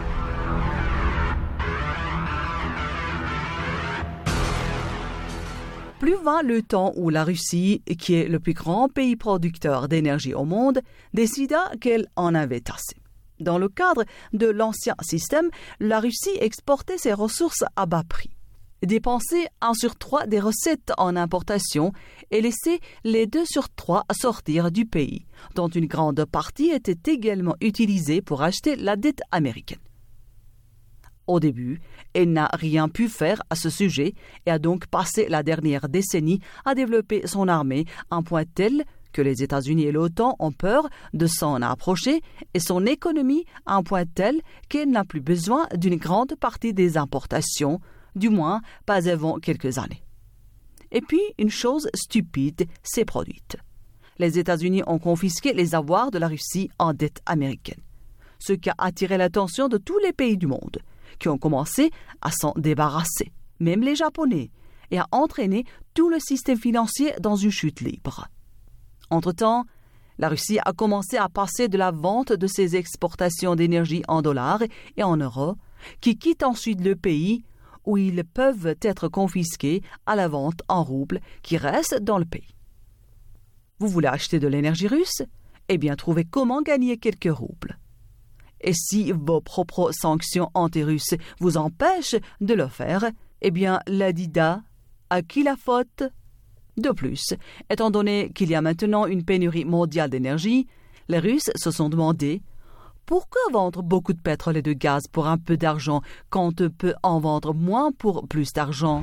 Plus vint le temps où la Russie, qui est le plus grand pays producteur d'énergie au monde, décida qu'elle en avait assez. Dans le cadre de l'ancien système, la Russie exportait ses ressources à bas prix, dépensait 1 sur 3 des recettes en importation et laissait les 2 sur 3 sortir du pays, dont une grande partie était également utilisée pour acheter la dette américaine. Au début, elle n'a rien pu faire à ce sujet et a donc passé la dernière décennie à développer son armée à un point tel que les États-Unis et l'OTAN ont peur de s'en approcher et son économie à un point tel qu'elle n'a plus besoin d'une grande partie des importations, du moins pas avant quelques années. Et puis, une chose stupide s'est produite. Les États-Unis ont confisqué les avoirs de la Russie en dette américaine, ce qui a attiré l'attention de tous les pays du monde, qui ont commencé à s'en débarrasser, même les Japonais, et a entraîné tout le système financier dans une chute libre. Entre-temps, la Russie a commencé à passer de la vente de ses exportations d'énergie en dollars et en euros, qui quittent ensuite le pays où ils peuvent être confisqués à la vente en roubles qui restent dans le pays. Vous voulez acheter de l'énergie russe? Eh bien, trouvez comment gagner quelques roubles. Et si vos propres sanctions anti-russes vous empêchent de le faire, eh bien, l'Adida, à qui la faute? De plus, étant donné qu'il y a maintenant une pénurie mondiale d'énergie, les Russes se sont demandé pourquoi vendre beaucoup de pétrole et de gaz pour un peu d'argent quand on peut en vendre moins pour plus d'argent?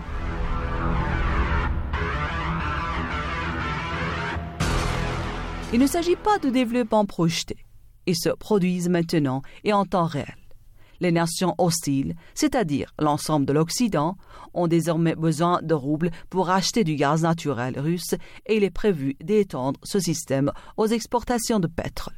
Il ne s'agit pas de développement projeté. Ils se produisent maintenant et en temps réel. Les nations hostiles, c'est-à-dire l'ensemble de l'Occident, ont désormais besoin de roubles pour acheter du gaz naturel russe et il est prévu d'étendre ce système aux exportations de pétrole.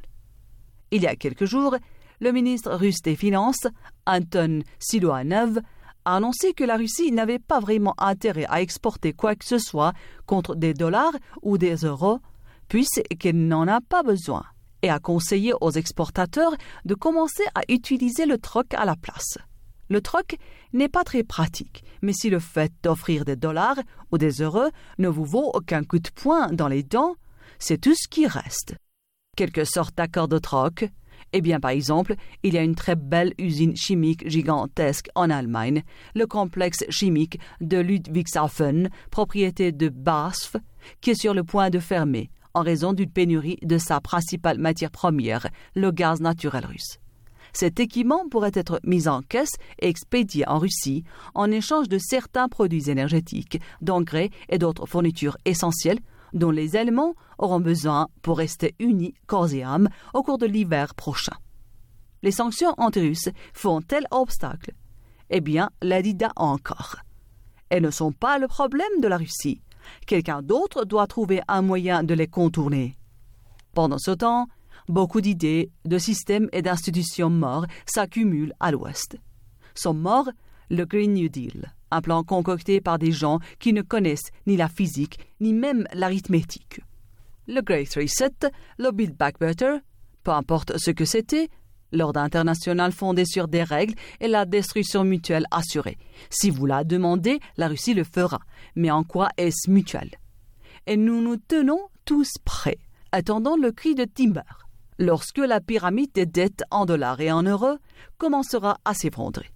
Il y a quelques jours, le ministre russe des Finances, Anton Siluanov, a annoncé que la Russie n'avait pas vraiment intérêt à exporter quoi que ce soit contre des dollars ou des euros, puisqu'elle n'en a pas besoin, et a conseillé aux exportateurs de commencer à utiliser le troc à la place. Le troc n'est pas très pratique, mais si le fait d'offrir des dollars ou des euros ne vous vaut aucun coup de poing dans les dents, c'est tout ce qui reste. Quelque sorte d'accord de troc? Eh bien, par exemple, il y a une très belle usine chimique gigantesque en Allemagne, le complexe chimique de Ludwigshafen, propriété de BASF, qui est sur le point de fermer en raison d'une pénurie de sa principale matière première, le gaz naturel russe. Cet équipement pourrait être mis en caisse et expédié en Russie en échange de certains produits énergétiques, d'engrais et d'autres fournitures essentielles dont les Allemands auront besoin pour rester unis corps et âme au cours de l'hiver prochain. Les sanctions anti-russes font-elles obstacle? Eh bien, l'Adida encore. Elles ne sont pas le problème de la Russie. Quelqu'un d'autre doit trouver un moyen de les contourner. Pendant ce temps, beaucoup d'idées, de systèmes et d'institutions morts s'accumulent à l'Ouest. Sont morts le Green New Deal, un plan concocté par des gens qui ne connaissent ni la physique, ni même l'arithmétique. Le Great Reset, le Build Back Better, peu importe ce que c'était, l'ordre international fondé sur des règles et la destruction mutuelle assurée. Si vous la demandez, la Russie le fera. Mais en quoi est-ce mutuel? Et nous nous tenons tous prêts, attendant le cri de Timber, lorsque la pyramide des dettes en dollars et en euros commencera à s'effondrer.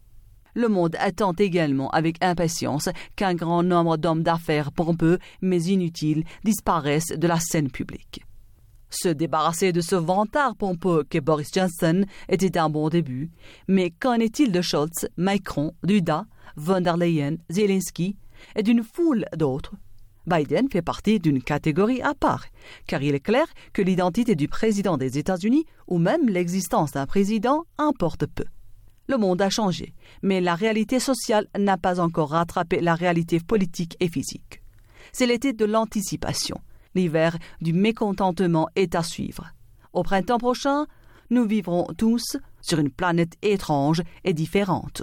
Le monde attend également avec impatience qu'un grand nombre d'hommes d'affaires pompeux mais inutiles disparaissent de la scène publique. Se débarrasser de ce vantard pompeux qu'est Boris Johnson était un bon début, mais qu'en est-il de Scholz, Macron, Duda, von der Leyen, Zelensky et d'une foule d'autres? Biden fait partie d'une catégorie à part, car il est clair que l'identité du président des États-Unis ou même l'existence d'un président importe peu. Le monde a changé, mais la réalité sociale n'a pas encore rattrapé la réalité politique et physique. C'est l'été de l'anticipation. L'hiver du mécontentement est à suivre. Au printemps prochain, nous vivrons tous sur une planète étrange et différente.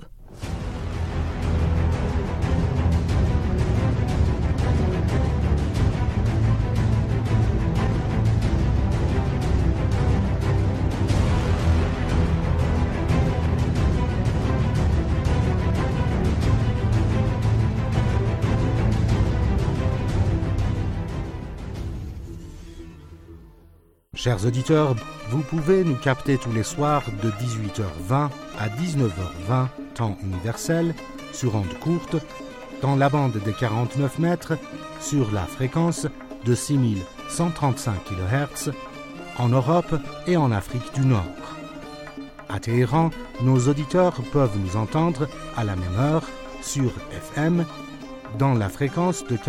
Chers auditeurs, vous pouvez nous capter tous les soirs de 18h20 à 19h20, temps universel, sur onde courte, dans la bande des 49 mètres, sur la fréquence de 6135 kHz, en Europe et en Afrique du Nord. À Téhéran, nos auditeurs peuvent nous entendre à la même heure sur FM, dans la fréquence de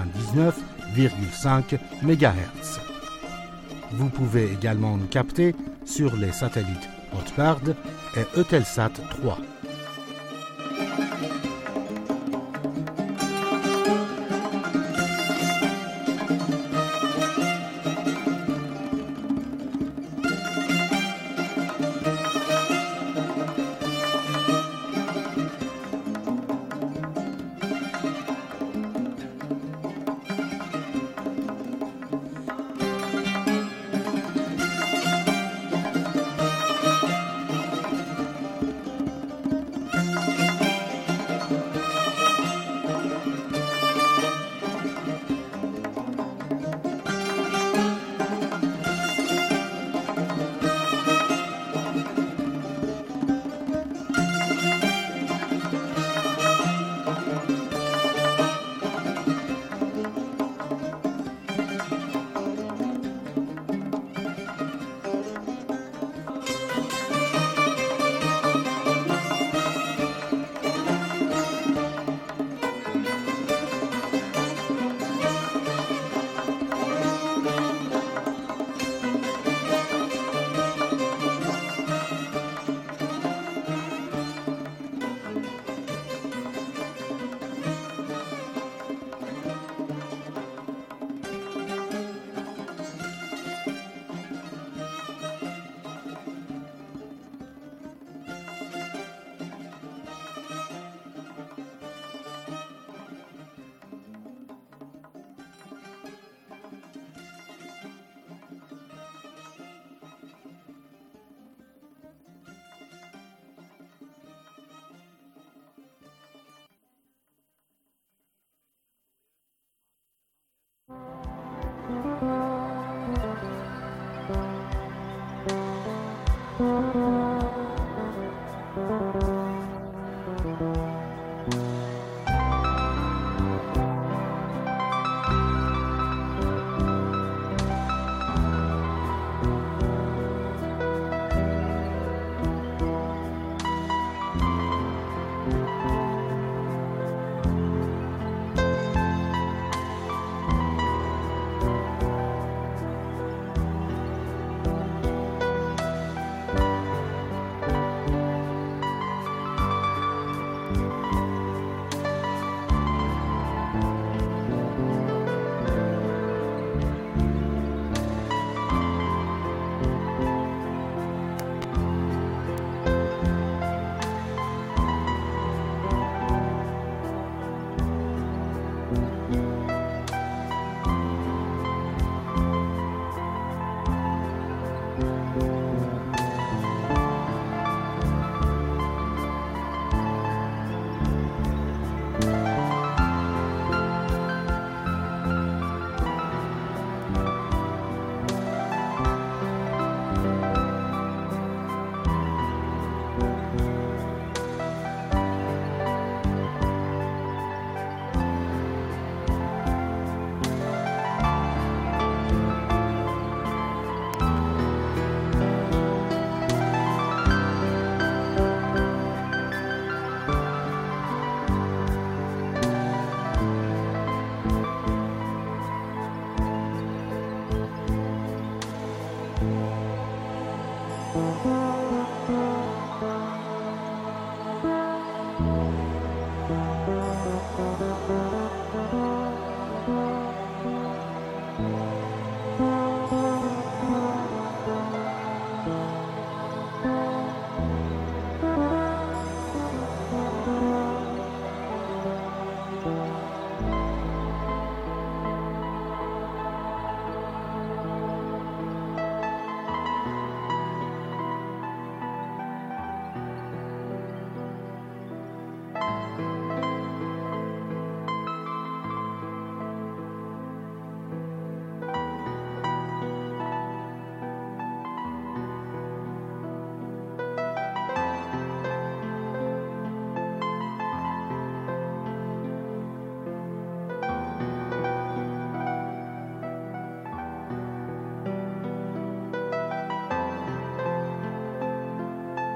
99,5 MHz. Vous pouvez également nous capter sur les satellites Hotbird et Eutelsat 3.